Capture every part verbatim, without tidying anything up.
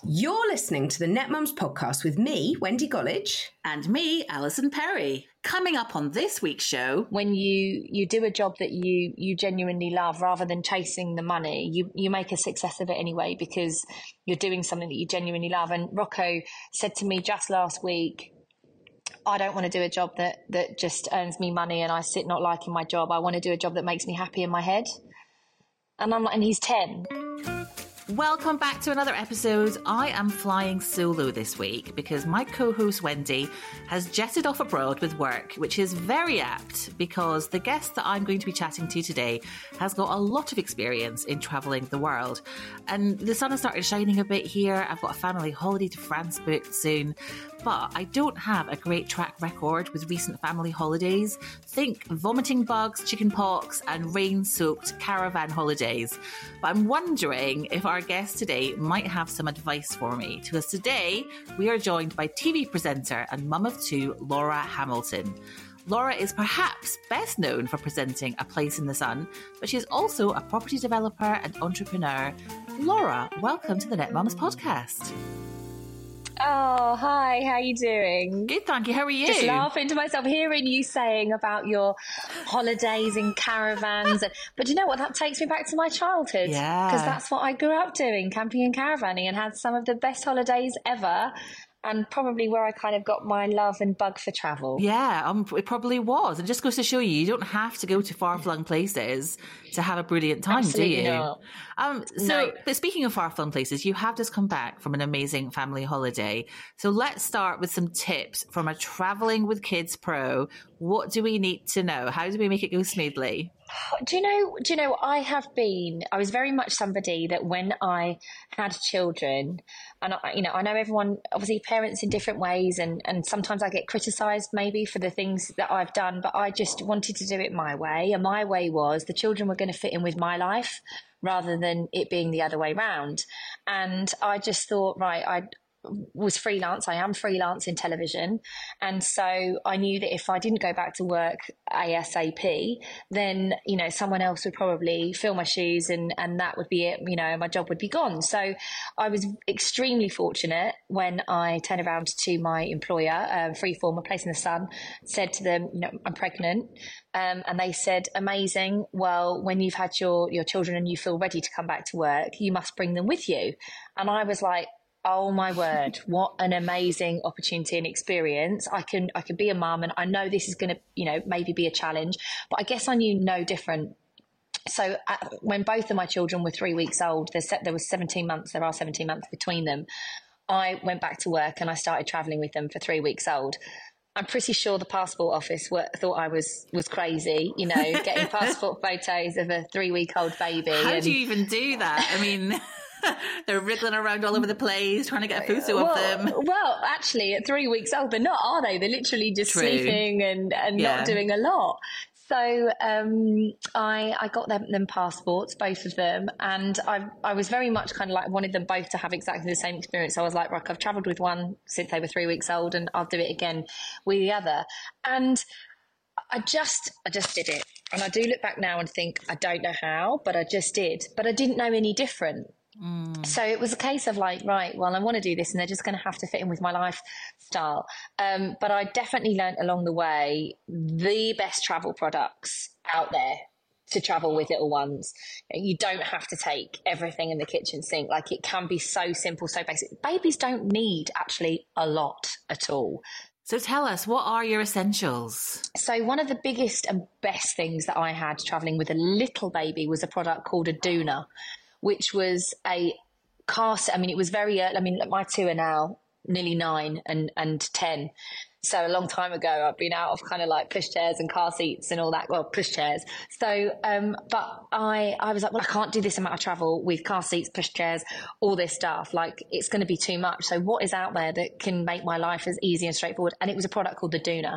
You're listening to the Net Mums podcast with me, Wendy Gollidge. And me, Alison Perry. Coming up on this week's show. When you, you do a job that you, you genuinely love rather than chasing the money, you, you make a success of it anyway because you're doing something that you genuinely love. And Rocco said to me just last week, I don't want to do a job that, that just earns me money and I sit not liking my job. I want to do a job that makes me happy in my head. And I'm like, and he's ten. Welcome back to another episode. I am flying solo this week because my co-host Wendy has jetted off abroad with work, which is very apt because the guest that I'm going to be chatting to today has got a lot of experience in travelling the world. And the sun has started shining a bit here. I've got a family holiday to France booked soon. But I don't have a great track record with recent family holidays. Think vomiting bugs, chicken pox, and rain-soaked caravan holidays. But I'm wondering if our guest today might have some advice for me. Because today we are joined by T V presenter and mum of two, Laura Hamilton. Laura is perhaps best known for presenting A Place in the Sun, but she's also a property developer and entrepreneur. Laura, welcome to the Net Mums podcast. Oh, hi, how are you doing? Good, thank you. How are you? Just laughing to myself, hearing you saying about your holidays in caravans. And, but you know what? That takes me back to my childhood. Yeah. Because that's what I grew up doing, camping and caravanning, and had some of the best holidays ever. And probably where I kind of got my love and bug for travel. Yeah, um, it probably was. It just goes to show you, you don't have to go to far-flung places to have a brilliant time, Absolutely do you? Not. Um, so, no. But speaking of far-flung places, you have just come back from an amazing family holiday. So let's start with some tips from a travelling with kids pro. What do we need to know? How do we make it go smoothly? Do you know, do you know, I have been, I was very much somebody that when I had children, and I, you know, I know everyone, obviously parents in different ways, and, and sometimes I get criticised maybe for the things that I've done, but I just wanted to do it my way. And my way was the children were going to fit in with my life rather than it being the other way round. And I just thought, right, I was freelance. I am freelance in television. And so I knew that if I didn't go back to work ASAP, then, you know, someone else would probably fill my shoes and, and that would be it, you know, my job would be gone. So I was extremely fortunate when I turned around to my employer, um, Freeform, A Place in the Sun, said to them, you know, I'm pregnant. Um, and they said, amazing. Well, when you've had your, your children and you feel ready to come back to work, you must bring them with you. And I was like, oh my word, what an amazing opportunity and experience. I can I can be a mum, and I know this is going to, you know, maybe be a challenge, but I guess I knew no different. So uh, when both of my children were three weeks old, there, there was seventeen months, there are seventeen months between them, I went back to work and I started travelling with them for three weeks old. I'm pretty sure the passport office were, thought I was, was crazy, you know, getting passport photos of a three-week-old baby. How and, do you even do that? I mean... They're wriggling around all over the place, trying to get a photo well, of them. Well, actually, at three weeks old, they're not, are they? They're literally just True. sleeping and, and Yeah. not doing a lot. So um, I I got them, them passports, both of them, and I I was very much kind of like wanted them both to have exactly the same experience. So I was like, right, I've travelled with one since they were three weeks old, and I'll do it again with the other. And I just I just did it. And I do look back now and think, I don't know how, but I just did. But I didn't know any different. Mm. So it was a case of like, right, well, I want to do this and they're just going to have to fit in with my lifestyle. Um, but I definitely learned along the way the best travel products out there to travel with little ones. You don't have to take everything in the kitchen sink. Like, it can be so simple, so basic. Babies don't need actually a lot at all. So tell us, what are your essentials? So one of the biggest and best things that I had traveling with a little baby was a product called a Doona, which was a car seat. I mean, it was very early. I mean, my two are now nearly nine and, and ten. So a long time ago, I've been out of kind of like pushchairs and car seats and all that. Well, pushchairs. So, um, but I, I was like, well, I can't do this amount of travel with car seats, pushchairs, all this stuff. Like, it's going to be too much. So what is out there that can make my life as easy and straightforward? And it was a product called the Doona.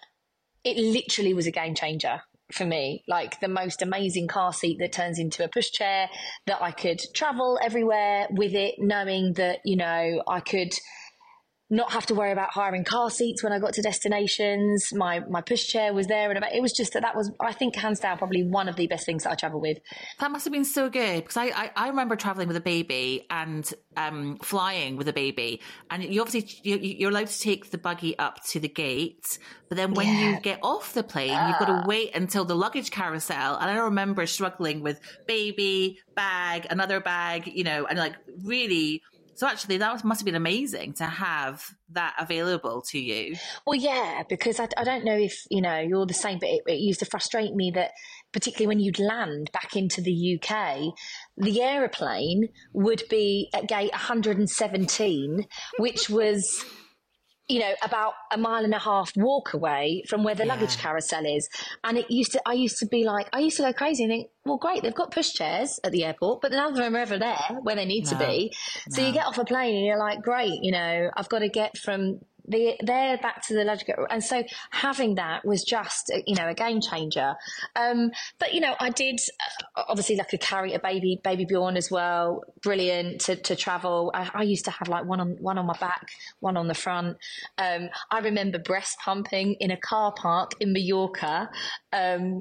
It literally was a game changer for me, like the most amazing car seat that turns into a pushchair, that I could travel everywhere with it, knowing that, you know, I could not have to worry about hiring car seats when I got to destinations. My my pushchair was there, and it was just that that was, I think, hands down, probably one of the best things that I travel with. That must have been so good, because I, I, I remember traveling with a baby and um, flying with a baby, and you obviously you, you're allowed to take the buggy up to the gate, but then when Yeah. you get off the plane, uh. you've got to wait until the luggage carousel. And I remember struggling with baby, bag, another bag, you know, and like really. So actually, that must have been amazing to have that available to you. Well, yeah, because I, I don't know if, you know, you're the same, but it, it used to frustrate me that particularly when you'd land back into the U K, the aeroplane would be at gate one hundred seventeen, which was, you know, about a mile and a half walk away from where the yeah. luggage carousel is. And it used to, I used to be like, I used to go crazy and think, well, great, they've got pushchairs at the airport, but none of them are ever there where they need no, to be. So no. you get off a plane and you're like, great, you know, I've got to get from the there back to the luggage. And so having that was just, you know, a game changer. Um, but, you know, I did, obviously, like, I could carry a baby, baby Bjorn as well. Brilliant to, to travel. I, I used to have like one on one on my back, one on the front. Um, I remember breast pumping in a car park in Mallorca. Um,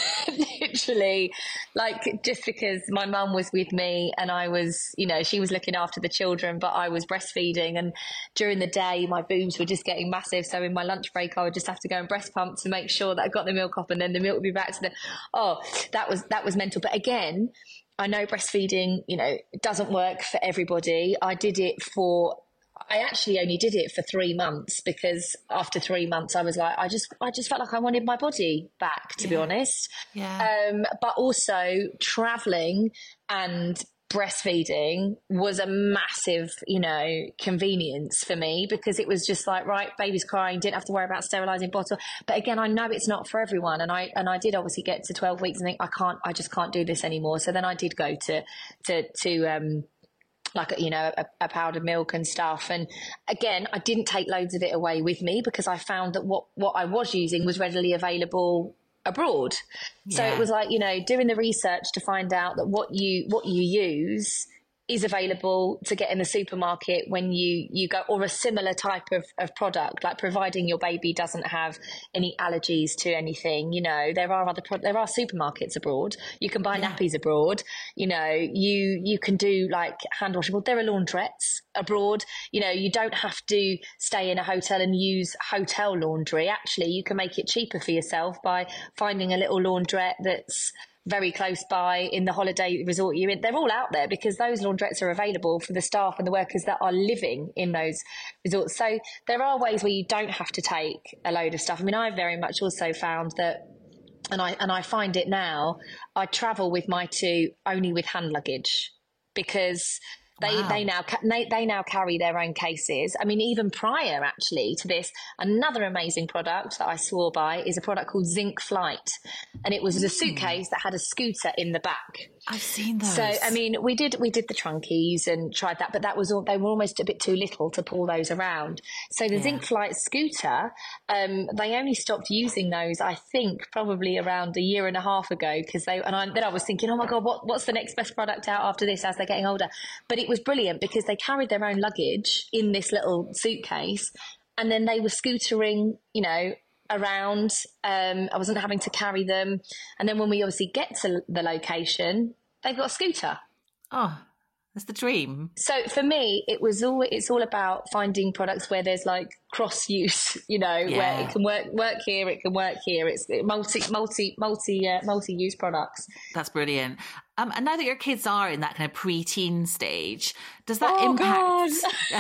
literally, like, just because my mum was with me and I was, you know, she was looking after the children, but I was breastfeeding, and during the day my boobs were just getting massive, so in my lunch break I would just have to go and breast pump to make sure that I got the milk up, and then the milk would be back to the oh that was that was mental. But again, I know breastfeeding, you know, it doesn't work for everybody. I did it for I actually only did it for three months because after three months I was like, I just I just felt like I wanted my body back, to yeah. be honest. Yeah. Um, but also traveling and breastfeeding was a massive, you know, convenience for me, because it was just like, right, baby's crying, didn't have to worry about sterilising bottle. But again, I know it's not for everyone, and I and I did obviously get to twelve weeks and think I can't, I just can't do this anymore. So then I did go to to to um like, you know, a, a powdered milk and stuff. And again, I didn't take loads of it away with me because I found that what what I was using was readily available abroad. Yeah. So it was like, you know, doing the research to find out that what you what you use is available to get in the supermarket when you, you go, or a similar type of, of product, like providing your baby doesn't have any allergies to anything. You know, there are other, pro- there are supermarkets abroad. You can buy yeah. nappies abroad. You know, you, you can do like hand washable. There are laundrettes abroad. You know, you don't have to stay in a hotel and use hotel laundry. Actually, you can make it cheaper for yourself by finding a little laundrette that's very close by in the holiday resort you're in. They're all out there because those laundrettes are available for the staff and the workers that are living in those resorts. So there are ways where you don't have to take a load of stuff. I mean, I very much also found that, and I and I find it now, I travel with my two only with hand luggage, because They wow. they now they, they now carry their own cases. I mean, even prior actually to this, another amazing product that I swore by is a product called Zinc Flight, and it was mm. a suitcase that had a scooter in the back. I've seen those. So I mean, we did we did the trunkies and tried that, but that was all, they were almost a bit too little to pull those around. So the yeah. Zinc Flight scooter, um, they only stopped using those, I think, probably around a year and a half ago, because they and I, then I was thinking, oh my god, what what's the next best product out after this as they're getting older? But it was brilliant because they carried their own luggage in this little suitcase, and then they were scootering, you know, around. Um, I wasn't having to carry them. And then when we obviously get to the location, they've got a scooter. Oh, that's the dream. So for me, it was all, it's all about finding products where there's like cross use, you know, yeah. where it can work, work here, it can work here. It's multi, multi, multi, uh, multi-use products. That's brilliant. Um, and now that your kids are in that kind of pre-teen stage, does that oh, impact?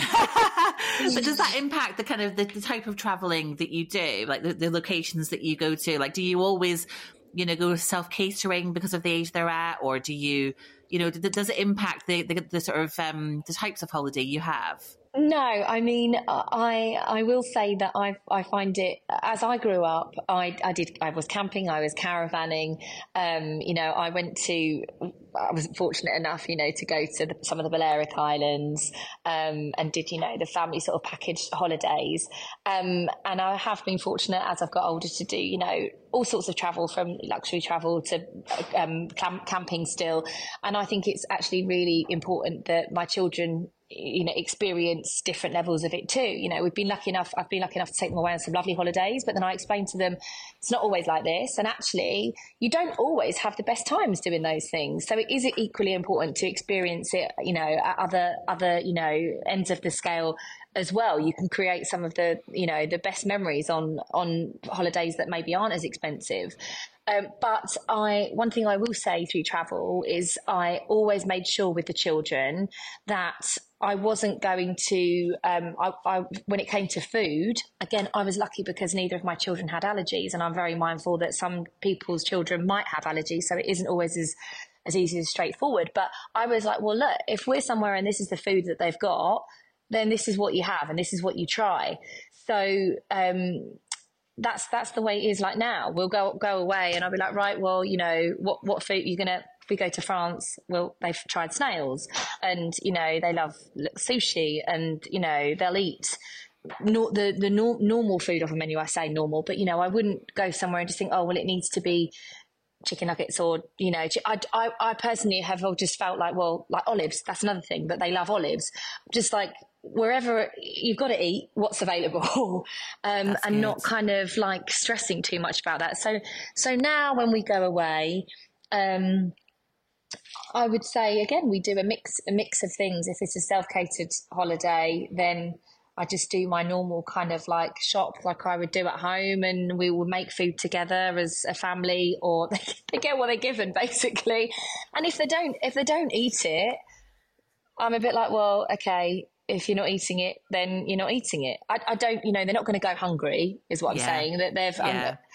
But does that impact the kind of the, the type of traveling that you do, like the, the locations that you go to? Like, do you always, you know, go self-catering because of the age they're at, or do you, you know, does it impact the the, the sort of um, the types of holiday you have? No, I mean, I I will say that I I find it, as I grew up, I I did I was camping, I was caravanning, um, you know, I went to, I was fortunate enough, you know, to go to the, some of the Balearic Islands, um, and did, you know, the family sort of packaged holidays, um, and I have been fortunate as I've got older to do, you know, all sorts of travel, from luxury travel to um, camp, camping still, and I think it's actually really important that my children, you know, experience different levels of it too. You know, we've been lucky enough, I've been lucky enough to take them away on some lovely holidays, but then I explained to them, it's not always like this. And actually, you don't always have the best times doing those things. So it is equally important to experience it, you know, at other, other, you know, ends of the scale as well. You can create some of the, you know, the best memories on, on holidays that maybe aren't as expensive. Um, but I, one thing I will say through travel is I always made sure with the children that I wasn't going to, um, I, I, when it came to food, again, I was lucky because neither of my children had allergies, and I'm very mindful that some people's children might have allergies. So it isn't always as, as easy as straightforward. But I was like, well, look, if we're somewhere and this is the food that they've got, then this is what you have and this is what you try. So, um, that's that's the way it is. Like now we'll go go away and I'll be like, right, well, you know, what what food you're gonna, if we go to France, well, they've tried snails and, you know, they love sushi and, you know, they'll eat not the the no, normal food off a menu. I say normal, but, you know, I wouldn't go somewhere and just think, oh, well, it needs to be chicken nuggets or, you know, I, I, I personally have just felt like, well, like olives, that's another thing, that they love olives. Just like, wherever you've got to eat what's available, um, and good. Not kind of like stressing too much about that. So, so now when we go away, um, I would say again, we do a mix, a mix of things. If it's a self-catered holiday, then I just do my normal kind of like shop like I would do at home, and we will make food together as a family, or they, they get what they're given basically. And if they don't, if they don't eat it, I'm a bit like, well, okay, if you're not eating it, then you're not eating it. I, I don't, you know, they're not going to go hungry is what I'm yeah. saying, that they've, yeah. um,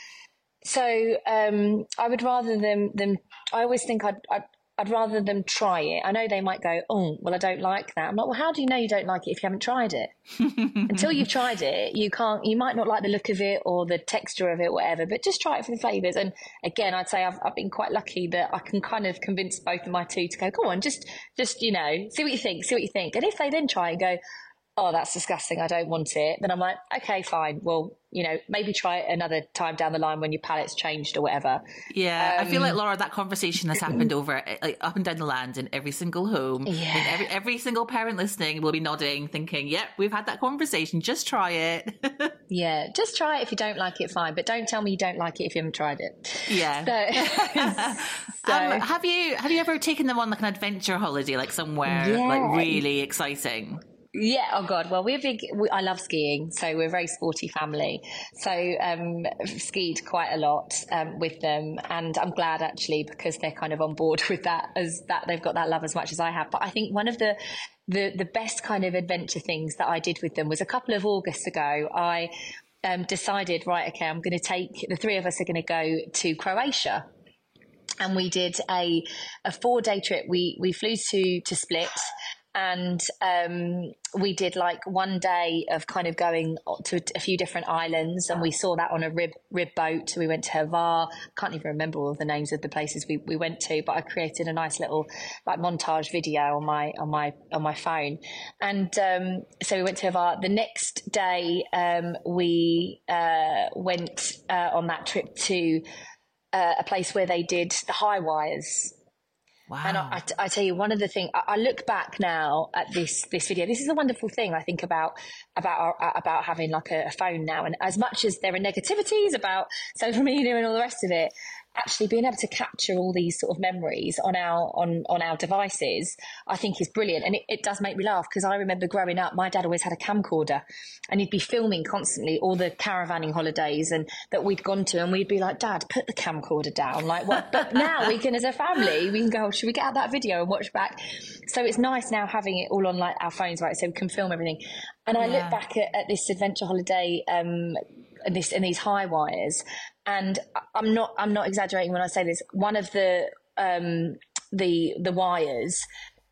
so um, I would rather them, them, I always think I'd, I'd, I'd rather them try it. I know they might go, oh, well, I don't like that. I'm like, well, how do you know you don't like it if you haven't tried it? Until you've tried it, you can't, you might not like the look of it or the texture of it, whatever, but just try it for the flavours. And again, I'd say I've, I've been quite lucky that I can kind of convince both of my two to go, go on, just, just, you know, see what you think, see what you think. And if they then try and go, oh, that's disgusting, I don't want it, then I'm like, okay, fine. Well, you know, maybe try it another time down the line when your palate's changed or whatever. Yeah, um, I feel like, Laura, that conversation has happened over, like, up and down the land in every single home. Yeah. And every, every single parent listening will be nodding, thinking, yep, we've had that conversation, just try it. Yeah, just try it. If you don't like it, fine. But don't tell me you don't like it if you haven't tried it. Yeah. So, so. Um, have you have you ever taken them on like an adventure holiday, like somewhere yeah. like really exciting? Yeah. Oh God. Well, we're big. We, I love skiing, so we're a very sporty family. So um, skied quite a lot um, with them, and I'm glad actually because they're kind of on board with that, as that they've got that love as much as I have. But I think one of the the the best kind of adventure things that I did with them was a couple of Augusts ago. I um, decided, right, okay, I'm going to take the three of us are going to go to Croatia. And we did a a four day trip. We we flew to to Split. And um, we did like one day of kind of going to a few different islands, and we saw that on a rib rib boat. We went to Hvar. Can't even remember all the names of the places we, we went to, but I created a nice little like montage video on my on my on my phone. And um, so we went to Hvar. The next day, um, we uh, went uh, on that trip to uh, a place where they did the high wires. Wow. And I, I, I tell you, one of the things I, I look back now at this this video. This is a wonderful thing I think about about our, about having like a, a phone now. And as much as there are negativities about social media and all the rest of it, actually being able to capture all these sort of memories on our on on our devices, I think is brilliant. And it, it does make me laugh because I remember growing up, my dad always had a camcorder, and he'd be filming constantly all the caravanning holidays and that we'd gone to, and we'd be like, Dad, put the camcorder down. Like what? But now we can, as a family, we can go, should we get out that video and watch back? So it's nice now having it all on like our phones, right? So we can film everything. And I yeah. look back at, at this adventure holiday um, and this and these high wires. And I'm not I'm not exaggerating when I say this. One of the um, the the wires,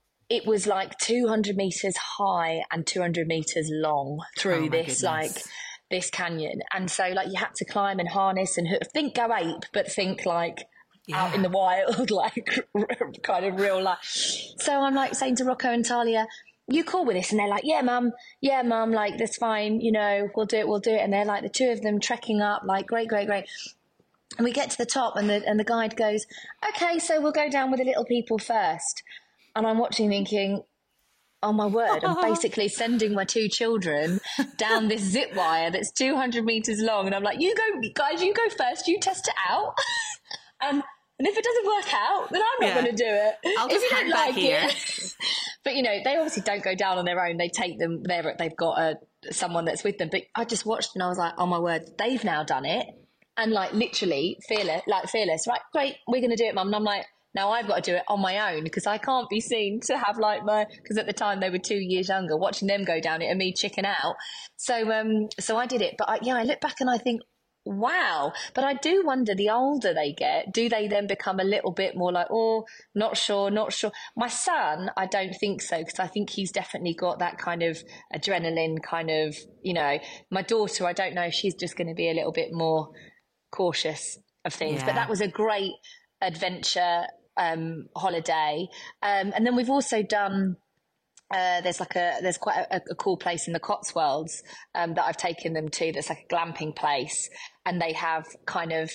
it was like two hundred meters high and two hundred meters long through oh this goodness. like this canyon. And so like you had to climb and harness and think go ape, but think like yeah. out in the wild, like kind of real life. So I'm like saying to Rocco and Talia, you cool with this? And they're like, yeah, mum, yeah, mum, like, that's fine, you know, we'll do it, we'll do it. And they're like, the two of them trekking up, like, great, great, great. And we get to the top, and the and the guide goes, okay, so we'll go down with the little people first. And I'm watching thinking, oh my word, I'm basically sending my two children down this zip wire that's two hundred meters long. And I'm like, you go, guys, you go first, you test it out. and, and if it doesn't work out, then I'm not yeah. going to do it. I'll if just you hang don't back like here. it. But, you know, they obviously don't go down on their own. They take them there. They've got a, someone that's with them. But I just watched and I was like, oh my word, they've now done it. And like literally fearless, like fearless, right? Great. We're going to do it, Mum. And I'm like, now I've got to do it on my own because I can't be seen to have like my, because at the time they were two years younger, watching them go down it and me chicken out. So, um, so I did it. But I, yeah, I look back and I think, wow. But I do wonder, the older they get, do they then become a little bit more like, oh, not sure, not sure. My son, I don't think so, because I think he's definitely got that kind of adrenaline kind of, you know. My daughter, I don't know if she's just going to be a little bit more cautious of things. Yeah. But that was a great adventure um holiday, um and then we've also done uh there's like a there's quite a, a cool place in the Cotswolds um that I've taken them to, that's like a glamping place, and they have kind of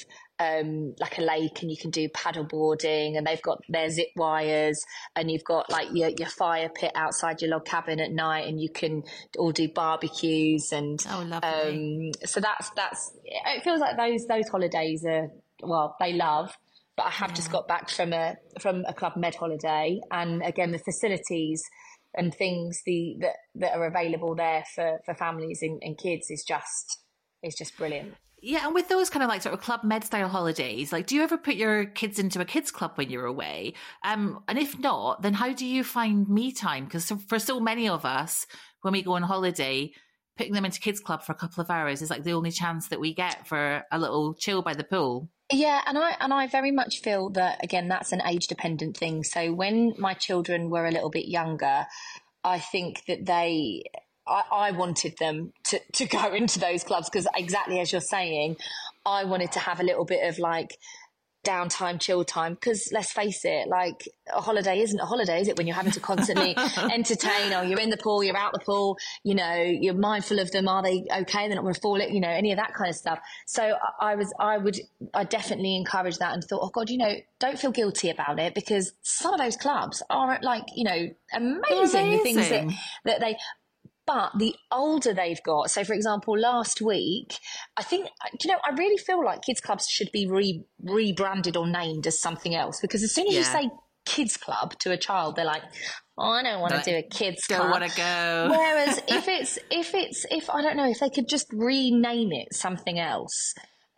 um like a lake and you can do paddle boarding, and they've got their zip wires, and you've got like your, your fire pit outside your log cabin at night, and you can all do barbecues and oh lovely. um so that's that's it feels like those those holidays are, well, they love. But I have yeah. just got back from a from a Club Med holiday, and again the facilities and things the that, that are available there for, for families and, and kids is just is just brilliant. Yeah, and with those kind of like sort of Club Med style holidays, like do you ever put your kids into a kids club when you're away? Um, and if not, then how do you find me time? Because for so many of us, when we go on holiday, putting them into kids club for a couple of hours is like the only chance that we get for a little chill by the pool. Yeah, and I and I very much feel that, again, that's an age-dependent thing. So when my children were a little bit younger, I think that they, I, I wanted them to, to go into those clubs because exactly as you're saying, I wanted to have a little bit of like downtime, chill time, because let's face it, like a holiday isn't a holiday, is it, when you're having to constantly entertain, or you're in the pool, you're out the pool, you know, you're mindful of them, are they okay, they're not going to fall, you know, any of that kind of stuff. So I was I would I definitely encourage that and thought, oh God, you know, don't feel guilty about it, because some of those clubs are like, you know, amazing, amazing. The things that, that they But the older they've got, so for example, last week, I think, you know, I really feel like kids clubs should be re- rebranded or named as something else, because as soon as yeah. you say kids club to a child, they're like, oh, I don't want to do a kids don't club. Don't want to go. Whereas if it's, if it's, if I don't know, if they could just rename it something else,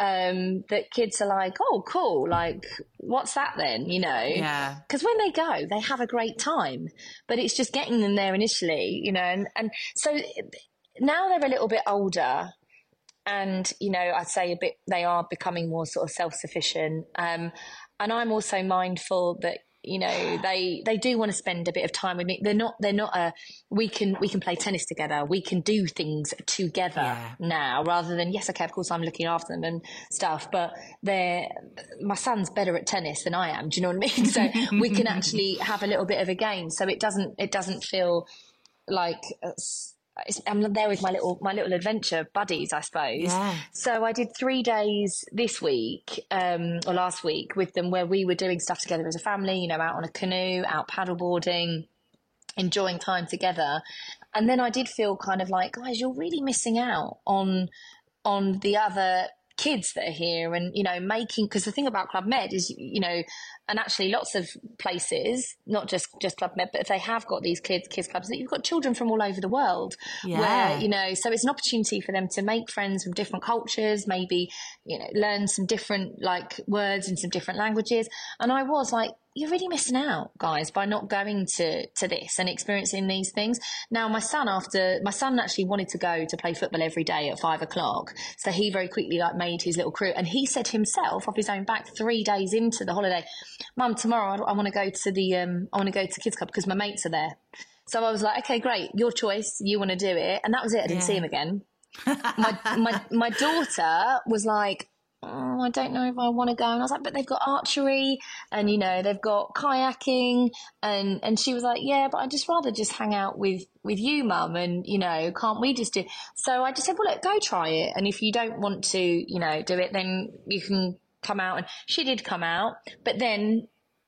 um, that kids are like, oh, cool, like, what's that then, you know? Yeah. Because when they go, they have a great time, but it's just getting them there initially, you know, and, and so now they're a little bit older, and, you know, I'd say a bit, they are becoming more sort of self-sufficient, um, and I'm also mindful that, you know, they they do want to spend a bit of time with me. They're not they're not a we can we can play tennis together. We can do things together yeah. now, rather than, yes, okay, of course I'm looking after them and stuff, but they're my son's better at tennis than I am. Do you know what I mean? So we can actually have a little bit of a game. So it doesn't it doesn't feel like it's, It's, I'm there with my little my little adventure buddies, I suppose. Yeah. So I did three days this week, um, or last week, with them, where we were doing stuff together as a family. You know, out on a canoe, out paddleboarding, enjoying time together. And then I did feel kind of like, guys, you're really missing out on on the other kids that are here, and, you know, making, because the thing about Club Med is, you know, and actually lots of places, not just just Club Med, but if they have got these kids kids clubs, that you've got children from all over the world, yeah. where, you know, so it's an opportunity for them to make friends from different cultures, maybe, you know, learn some different like words in some different languages. And I was like, you're really missing out, guys, by not going to, to this and experiencing these things. Now, my son, after my son actually wanted to go to play football every day at five o'clock. So he very quickly like made his little crew. And he said himself, off his own back, three days into the holiday, Mum, tomorrow I, I want to go to the, um, I want to go to Kids Club because my mates are there. So I was like, okay, great. Your choice. You want to do it. And that was it. I didn't yeah. see him again. my, my, my daughter was like, oh, I don't know if I want to go. And I was like, but they've got archery and, you know, they've got kayaking. And, and she was like, yeah, but I'd just rather just hang out with, with you, Mum. And, you know, can't we just do? So I just said, well, look, go try it. And if you don't want to, you know, do it, then you can come out. And she did come out. But then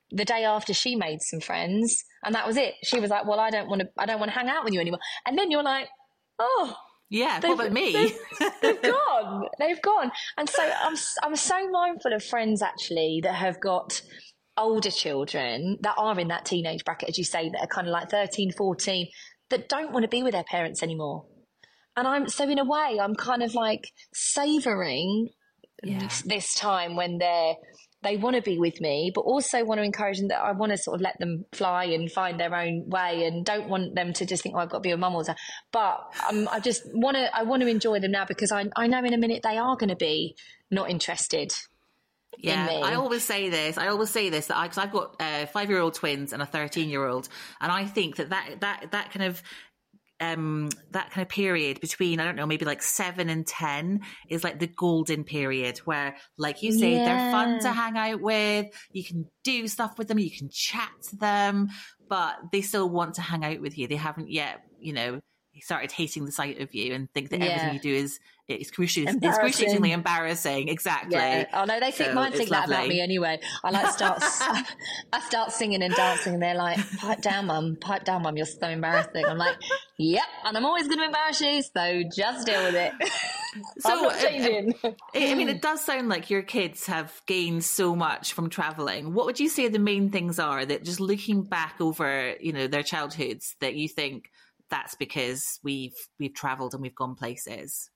the day after, she made some friends, and that was it. She was like, well, I don't want to, I don't want to hang out with you anymore. And then you're like, oh, yeah, what about me? They've, they've gone. They've gone. And so I'm, I'm so mindful of friends actually that have got older children that are in that teenage bracket, as you say, that are kind of like thirteen, fourteen, that don't want to be with their parents anymore. And I'm, so in a way, I'm kind of like savouring yeah. this, this time when they're, they want to be with me, but also want to encourage them that I want to sort of let them fly and find their own way, and don't want them to just think, oh, I've got to be with mum all the time. But um, I just want to, I want to enjoy them now, because I, I know in a minute they are going to be not interested. Yeah, I always say this. I always say this that I, cause I've got uh, five-year-old twins and a thirteen-year-old, and I think that that that that kind of um that kind of period between, I don't know, maybe like seven and ten is like the golden period where, like you say, yeah. they're fun to hang out with. You can do stuff with them. You can chat to them, but they still want to hang out with you. They haven't yet, you know, started hating the sight of you and think that yeah. everything you do is excruciatingly, excruciatingly embarrassing. Exactly. Yeah. Oh no, they think, so mine think that about me anyway. I like start, I start singing and dancing, and they're like, "Pipe down, mum. Pipe down, mum. You're so embarrassing." I'm like, "Yep," and I'm always going to embarrass you, so just deal with it. So I'm not changing. Uh, I mean, it does sound like your kids have gained so much from traveling. What would you say the main things are that, just looking back over, you know, their childhoods, that you think that's because we've we've traveled and we've gone places?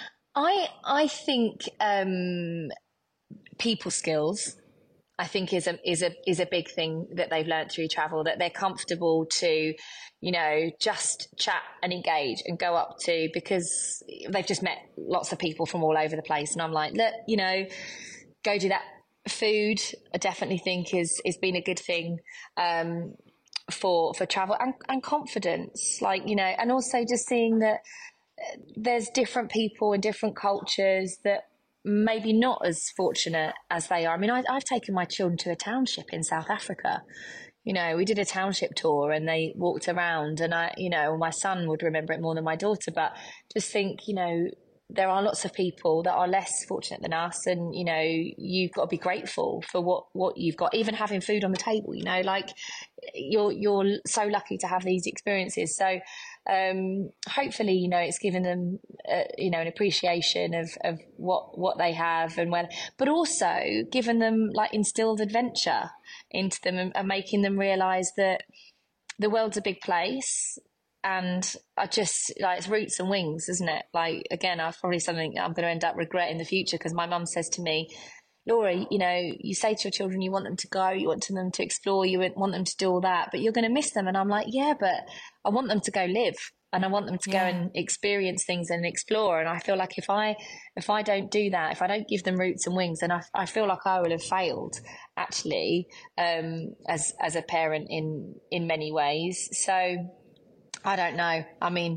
I I think um, people skills, I think is a is a is a big thing that they've learned through travel, that they're comfortable to, you know, just chat and engage and go up to, because they've just met lots of people from all over the place. And I'm like, look, you know, go do that. Food, I definitely think is is been a good thing um, for for travel, and, and confidence, like, you know, and also just seeing that there's different people and different cultures that maybe not as fortunate as they are. I mean, I, I've taken my children to a township in South Africa. You know, we did a township tour and they walked around, and I, you know, my son would remember it more than my daughter, but just think, you know, there are lots of people that are less fortunate than us, and, you know, you've got to be grateful for what, what you've got, even having food on the table, you know, like you're, you're so lucky to have these experiences. So, um, hopefully, you know, it's given them, uh, you know, an appreciation of, of what, what they have, and when, but also given them, like, instilled adventure into them, and, and making them realize that the world's a big place. And I just, like, it's roots and wings, isn't it? Like, again, I've probably something I'm going to end up regretting in the future, because my mum says to me, Laura, you know, you say to your children, you want them to go, you want them to explore, you want them to do all that, but you're going to miss them. And I'm like, yeah, but I want them to go live, and I want them to yeah. go and experience things and explore. And I feel like if I, if I don't do that, if I don't give them roots and wings, then I, I feel like I will have failed, actually, um, as, as a parent in, in many ways. So, I don't know. I mean,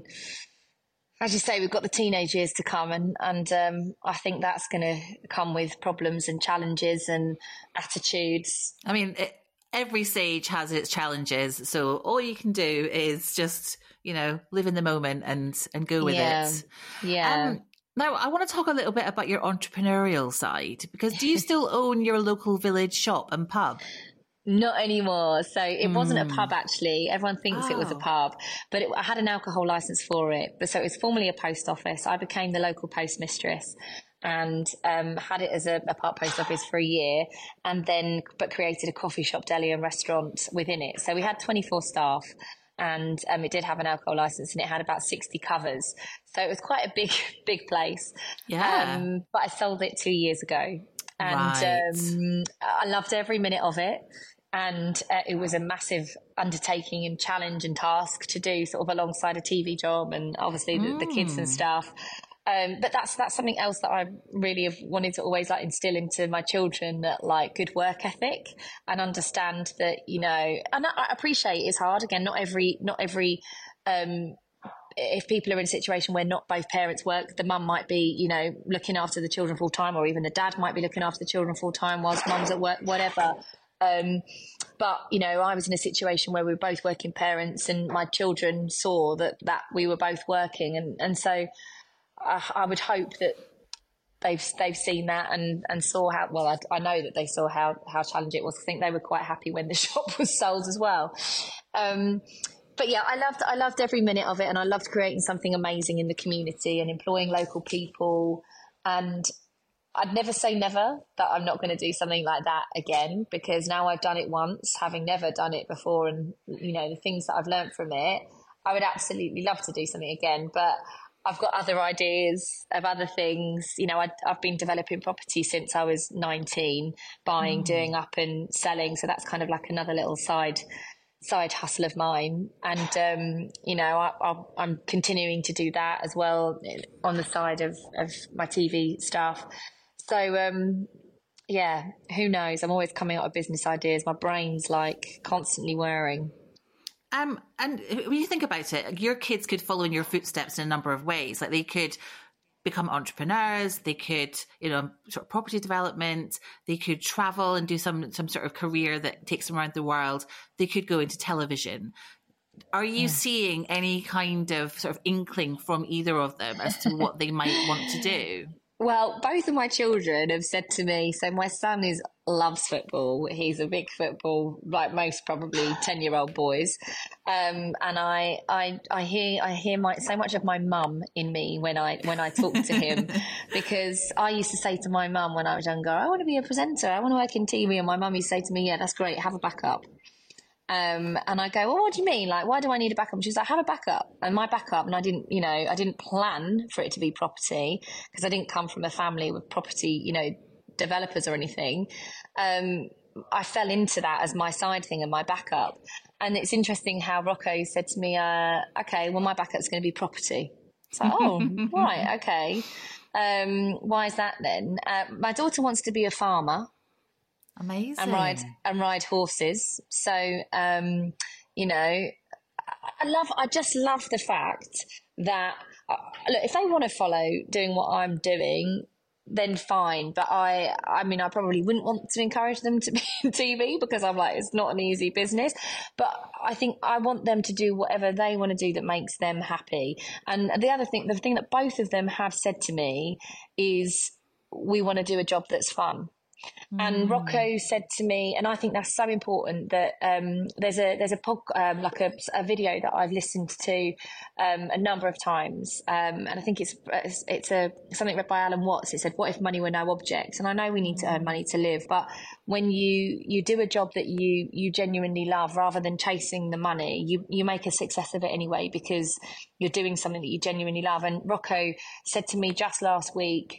as you say, we've got the teenage years to come, and, and um, I think that's going to come with problems and challenges and attitudes. I mean, it, every stage has its challenges, so all you can do is just, you know, live in the moment and, and go with yeah. it. Yeah. Um, now, I want to talk a little bit about your entrepreneurial side, because do you still own your local village shop and pub? Not anymore. So it mm. wasn't a pub, actually. Everyone thinks oh. it was a pub, but it, I had an alcohol license for it. But so it was formerly a post office. I became the local postmistress, and um, had it as a, a part post office for a year, and then but created a coffee shop, deli and restaurant within it. So we had twenty-four staff, and um, it did have an alcohol license, and it had about sixty covers. So it was quite a big, big place. Yeah. Um, but I sold it two years ago, and right. um, I loved every minute of it. And uh, it was a massive undertaking and challenge and task to do, sort of alongside a T V job and obviously the, mm. the kids and stuff. Um, but that's that's something else that I really have wanted to always, like, instill into my children, that, like, good work ethic, and understand that, you know, and I appreciate it's hard. Again, not every not every. Um, if people are in a situation where not both parents work, the mum might be, you know, looking after the children full time, or even the dad might be looking after the children full time whilst mum's at work, whatever. Um, but, you know, I was in a situation where we were both working parents, and my children saw that, that we were both working. And, and so I, I would hope that they've they've seen that and, and saw how well. I, I know that they saw how how challenging it was. I think they were quite happy when the shop was sold as well. Um, but yeah, I loved I loved every minute of it, and I loved creating something amazing in the community and employing local people. And I'd never say never that I'm not going to do something like that again, because now I've done it once, having never done it before, and you know the things that I've learned from it. I would absolutely love to do something again, but I've got other ideas of other things. You know, I, I've been developing property since I was nineteen, buying, mm. doing up and selling. So that's kind of like another little side side hustle of mine. And, um, you know, I, I, I'm continuing to do that as well on the side of, of my T V stuff. So, um, yeah, who knows? I'm always coming up with business ideas. My brain's like constantly whirring. Um, and when you think about it, your kids could follow in your footsteps in a number of ways. Like they could become entrepreneurs, they could, you know, sort of property development, they could travel and do some, some sort of career that takes them around the world. They could go into television. Are you yeah. seeing any kind of sort of inkling from either of them as to what they might want to do? Well, both of my children have said to me, so my son is loves football. He's a big football, like most probably ten-year-old boys. Um, and I, I, I hear, I hear my so much of my mum in me when I when I talk to him, because I used to say to my mum when I was younger, I want to be a presenter, I want to work in T V, and my mum used to say to me, yeah, that's great, have a backup. Um, and I go, well, what do you mean? Like, why do I need a backup? And she's like, have a backup. And my backup, and I didn't, you know, I didn't plan for it to be property, because I didn't come from a family with property, you know, developers or anything. Um, I fell into that as my side thing and my backup. And it's interesting how Rocco said to me, uh, okay, well, my backup's going to be property. So, oh, right, okay. Um, why is that then? Uh, my daughter wants to be a farmer. Amazing. And ride and ride horses. So, um, you know, I love. I just love the fact that uh, look, if they want to follow doing what I'm doing, then fine. But I, I mean, I probably wouldn't want to encourage them to be in T V, because I'm like, it's not an easy business. But I think I want them to do whatever they want to do that makes them happy. And the other thing, the thing that both of them have said to me is, we want to do a job that's fun. And Rocco said to me, and I think that's so important, that um, there's a there's a pod, um, like a, a video that I've listened to um, a number of times, um, and I think it's it's a something read by Alan Watts. It said, "What if money were no object?" And I know we need to earn money to live, but when you you do a job that you you genuinely love, rather than chasing the money, you you make a success of it anyway, because you're doing something that you genuinely love. And Rocco said to me just last week,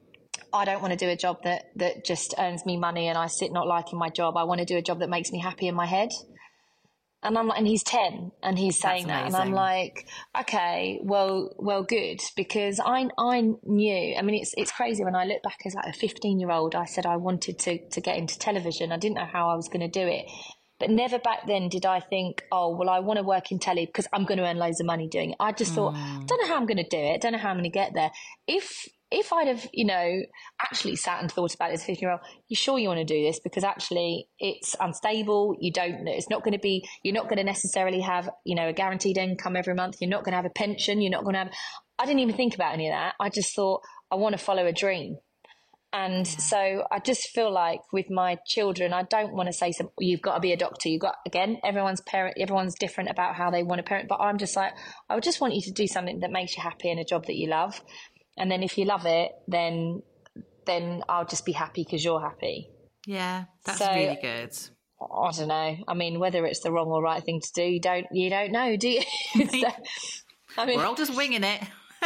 I don't want to do a job that, that just earns me money and I sit not liking my job. I want to do a job that makes me happy in my head. And I'm like, and he's ten and he's saying that. And I'm like, okay, well, well, good. Because I, I knew, I mean, it's, it's crazy when I look back as like a fifteen year old, I said I wanted to, to get into television. I didn't know how I was going to do it, but never back then did I think, oh, well, I want to work in telly because I'm going to earn loads of money doing it. I just mm. thought, I don't know how I'm going to do it. I don't know how I'm going to get there. If, If I'd have, you know, actually sat and thought about it as a fifteen-year-old, you sure you want to do this? Because actually it's unstable. You don't, it's not going to be, you're not going to necessarily have, you know, a guaranteed income every month. You're not going to have a pension. You're not going to have, I didn't even think about any of that. I just thought, I want to follow a dream. And yeah. so I just feel like with my children, I don't want to say, some, you've got to be a doctor. You've got, again, everyone's parent, everyone's different about how they want to parent. But I'm just like, I would just want you to do something that makes you happy in a job that you love. And then if you love it, then then I'll just be happy because you're happy. Yeah, that's so, really good. I don't know. I mean, whether it's the wrong or right thing to do, you don't you don't know, do you? so, I mean, we're all just winging it.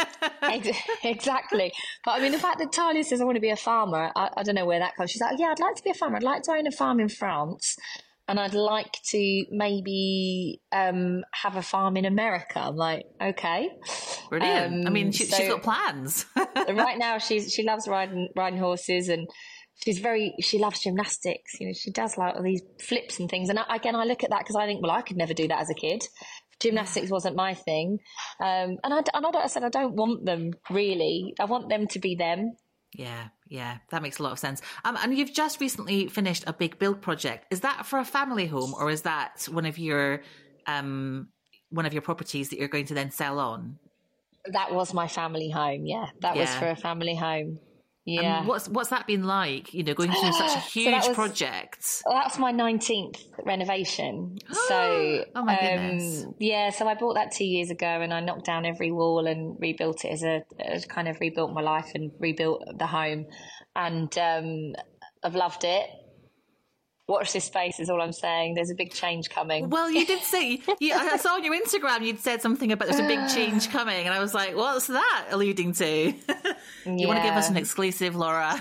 Exactly. But I mean, the fact that Talia says I want to be a farmer, I, I don't know where that comes. She's like, yeah, I'd like to be a farmer. I'd like to own a farm in France. And I'd like to maybe um, have a farm in America. I'm like, okay. Brilliant. Um, I mean, she, so she's got plans. Right now, she's she loves riding riding horses, and she's very she loves gymnastics. You know, she does like all these flips and things. And I, again, I look at that because I think, well, I could never do that as a kid. Gymnastics wasn't my thing. Um, and I, and I, I said I don't want them really. I want them to be them. Yeah, yeah, that makes a lot of sense. Um, and you've just recently finished a big build project. Is that for a family home, or is that one of your um, one of your properties that you're going to then sell on? That was my family home. Yeah, that yeah. was for a family home. Yeah. And what's what's that been like, you know, going through such a huge so that was, project? Well, that's my nineteenth renovation. So, oh my um, goodness. Yeah, so I bought that two years ago and I knocked down every wall and rebuilt it as a, as kind of rebuilt my life and rebuilt the home. And um, I've loved it. Watch this space is all I'm saying. There's a big change coming. Well, you did say, you, I saw on your Instagram, you'd said something about there's a big change coming. And I was like, what's that alluding to? you yeah. want to give us an exclusive, Laura?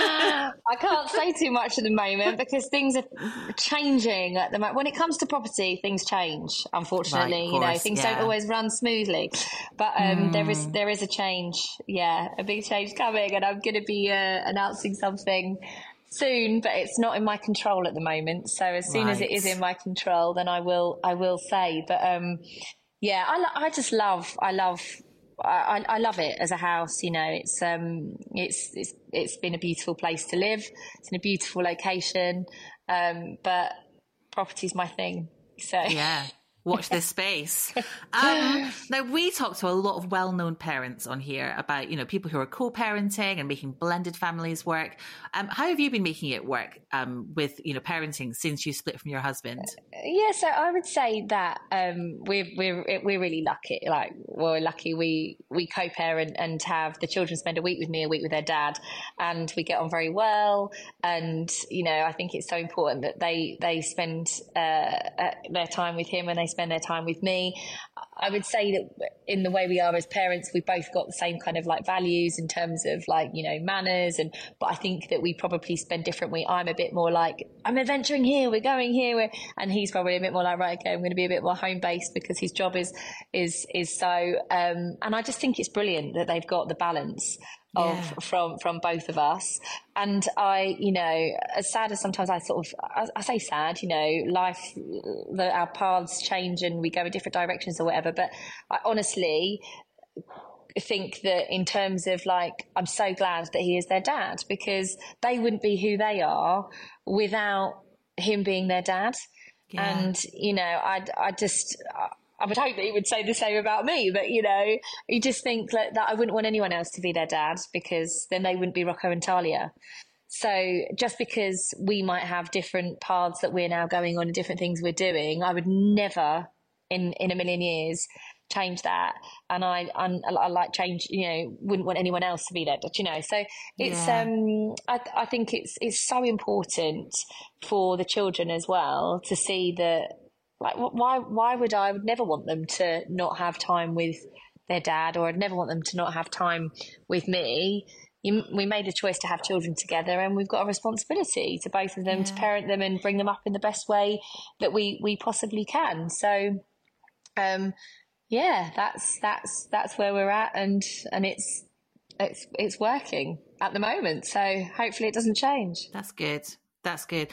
I can't say too much at the moment because things are changing at the moment. When it comes to property, things change, unfortunately. Right, course, you know, things yeah. don't always run smoothly. But um, mm. there is there is a change. Yeah, a big change coming. And I'm going to be uh, announcing something soon, but it's not in my control at the moment. So as soon right. as it is in my control, then I will I will say. But um, yeah, I, I just love I love I, I love it as a house. You know, it's um it's it's it's been a beautiful place to live. It's in a beautiful location, um, but property's my thing. So yeah. Watch this space. Um, now, we talk to a lot of well-known parents on here about, you know, people who are co-parenting and making blended families work. Um, how have you been making it work um, with, you know, parenting since you split from your husband? Yeah, so I would say that um, we're we're we're really lucky. Like we're lucky we we co-parent and have the children spend a week with me, a week with their dad, and we get on very well. And you know, I think it's so important that they they spend uh, their time with him and they spend their time with me. I would say that in the way we are as parents, we've both got the same kind of like values in terms of like, you know, manners. And, but I think that we probably spend differently. I'm a bit more like, I'm adventuring here, we're going here. We're, and he's probably a bit more like, right, okay, I'm going to be a bit more home based because his job is, is, is so, um, and I just think it's brilliant that they've got the balance of yeah. from from both of us. And I, you know, as sad as sometimes I sort of I, I say sad, you know, life, the, our paths change and we go in different directions or whatever, but I honestly think that in terms of like, I'm so glad that he is their dad, because they wouldn't be who they are without him being their dad. Yeah. And you know, I I just I would hope that he would say the same about me, but you know, you just think that, that I wouldn't want anyone else to be their dad, because then they wouldn't be Rocco and Talia. So just because we might have different paths that we're now going on and different things we're doing, I would never in, in a million years change that. And I, I, I like change, you know, wouldn't want anyone else to be there, you know. So it's, yeah. um, I, I think it's, it's so important for the children as well to see that, like, why why would I, I would never want them to not have time with their dad, or I'd never want them to not have time with me. You, we made a choice to have children together, and we've got a responsibility to both of them, yeah. to parent them and bring them up in the best way that we, we possibly can. So, um, yeah, that's that's that's where we're at, and and it's it's it's working at the moment. So hopefully it doesn't change. That's good. That's good.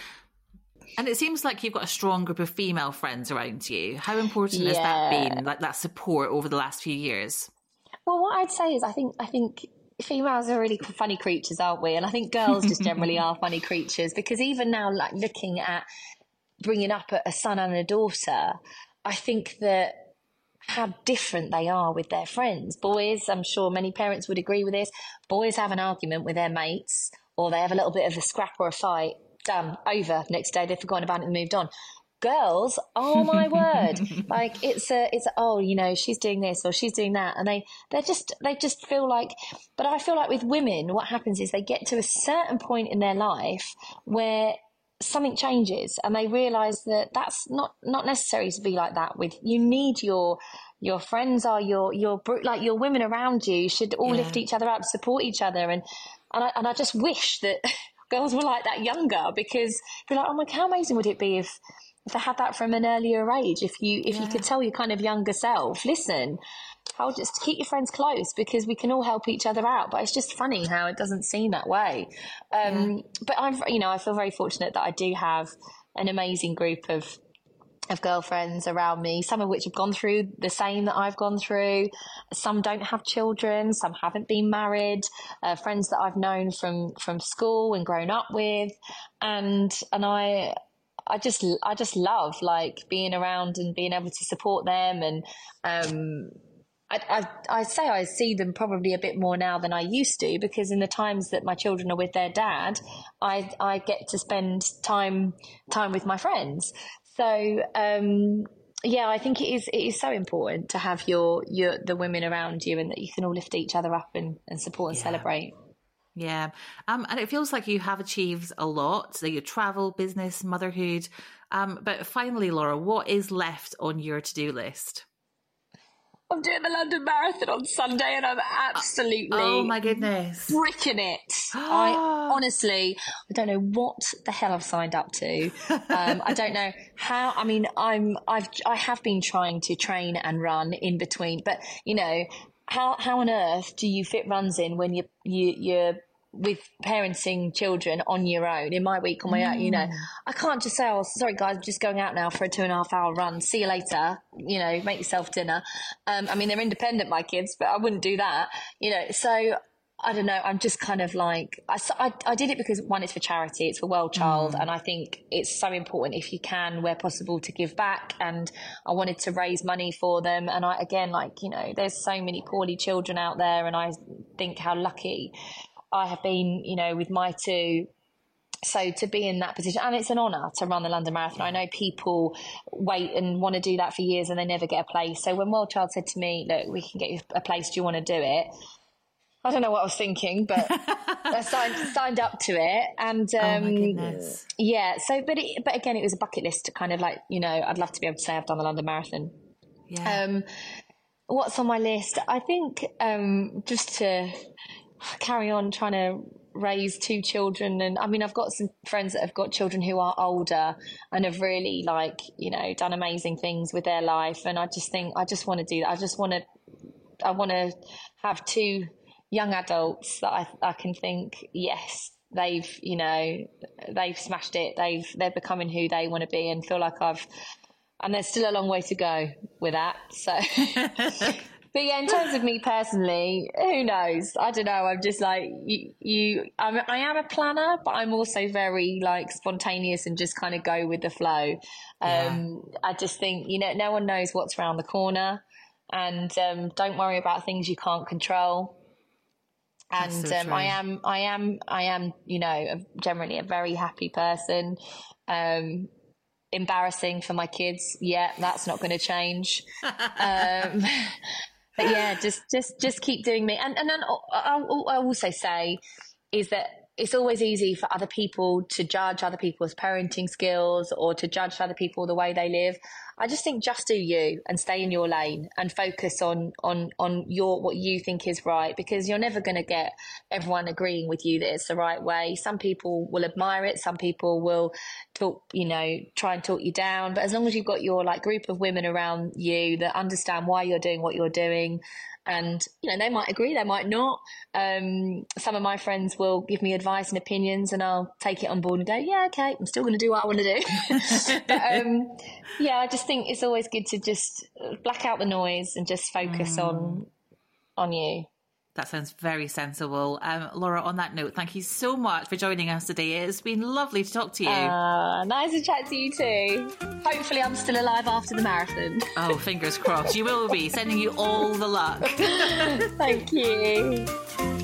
And it seems like you've got a strong group of female friends around you. How important yeah. has that been, like that support over the last few years? Well, what I'd say is I think I think females are really funny creatures, aren't we? And I think girls just generally are funny creatures, because even now, like looking at bringing up a, a son and a daughter, I think that how different they are with their friends. Boys, I'm sure many parents would agree with this, boys have an argument with their mates, or they have a little bit of a scrap or a fight. Done, over. Next day they've forgotten about it and moved on. Girls, oh my word, like it's a it's a, oh, you know, she's doing this or she's doing that, and they they're just they just feel like. But I feel like with women, what happens is they get to a certain point in their life where something changes and they realize that that's not not necessary to be like that. With you need your your friends are your your like your women around you should all yeah. lift each other up, support each other, and and I, and I just wish that girls were like that younger, because be like, oh my, how amazing would it be if, if they had that from an earlier age? If you if yeah. you could tell your kind of younger self, listen, I'll just keep your friends close because we can all help each other out. But it's just funny how it doesn't seem that way. Um, yeah. But I'm, you know, I feel very fortunate that I do have an amazing group of of girlfriends around me, some of which have gone through the same that I've gone through. Some don't have children, some haven't been married, uh, friends that I've known from, from school and grown up with. And, and I, I just, I just love like being around and being able to support them. And, um, I, I, I say I see them probably a bit more now than I used to, because in the times that my children are with their dad, I I get to spend time time with my friends. So um, yeah, I think it is it is so important to have your your the women around you, and that you can all lift each other up and, and support and yeah. celebrate. Yeah, um, and it feels like you have achieved a lot. So you travel, business, motherhood. Um, but finally, Laura, what is left on your to-do list? I'm doing the London Marathon on Sunday, and I'm absolutely oh my goodness bricking it. I honestly, I don't know what the hell I've signed up to. Um, I don't know how. I mean, I'm I've I have been trying to train and run in between, but you know, how how on earth do you fit runs in when you you you're with parenting children on your own? In my week on my own, you know, I can't just say, oh, sorry guys, I'm just going out now for a two and a half hour run, see you later, you know, make yourself dinner. um I mean, they're independent, my kids, but I wouldn't do that, you know. So I don't know, I'm just kind of like I, I, I did it because one, it's for charity, it's for World Child, mm. and I think it's so important, if you can, where possible, to give back. And I wanted to raise money for them, and I again, like, you know, there's so many poorly children out there, and I think how lucky I have been, you know, with my two. So to be in that position, and it's an honour to run the London Marathon. I know people wait and want to do that for years and they never get a place. So when World Child said to me, look, we can get you a place, do you want to do it? I don't know what I was thinking, but I signed, signed up to it. And um, oh my goodness. yeah, so, but it, but again, it was a bucket list to kind of like, you know, I'd love to be able to say I've done the London Marathon. Yeah. Um, what's on my list? I think um, just to carry on trying to raise two children. And I mean, I've got some friends that have got children who are older and have really, like, you know, done amazing things with their life. And I just think, I just want to do that. I just want to, I want to have two young adults that I, I can think, yes, they've, you know, they've smashed it. They've, they're becoming who they want to be, and feel like I've, and there's still a long way to go with that. So, but yeah, in terms of me personally, who knows? I don't know. I'm just like, you, you I'm, I am a planner, but I'm also very like spontaneous and just kind of go with the flow. Yeah. Um, I just think, you know, no one knows what's around the corner, and um, don't worry about things you can't control. And so um, I am, I am, I am, you know, a, generally a very happy person. Um, embarrassing for my kids, yeah, that's not going to change. um, but yeah, just, just, just keep doing me. And and then I'll, I'll also say is that it's always easy for other people to judge other people's parenting skills, or to judge other people the way they live. I just think just do you, and stay in your lane, and focus on on on your what you think is right, because you're never going to get everyone agreeing with you that it's the right way. Some people will admire it, some people will talk, you know, try and talk you down. But as long as you've got your like group of women around you that understand why you're doing what you're doing, and you know, they might agree, they might not. Um, some of my friends will give me advice and opinions, and I'll take it on board and go, yeah, okay, I'm still going to do what I want to do. But um, yeah, I just think it's always good to just black out the noise and just focus mm. on on you. That sounds very sensible. Um, Laura, on that note, thank you so much for joining us today. It's been lovely to talk to you. Uh, nice to chat to you too. Hopefully I'm still alive after the marathon. Oh, fingers crossed. You will be. Sending you all the luck. Thank you.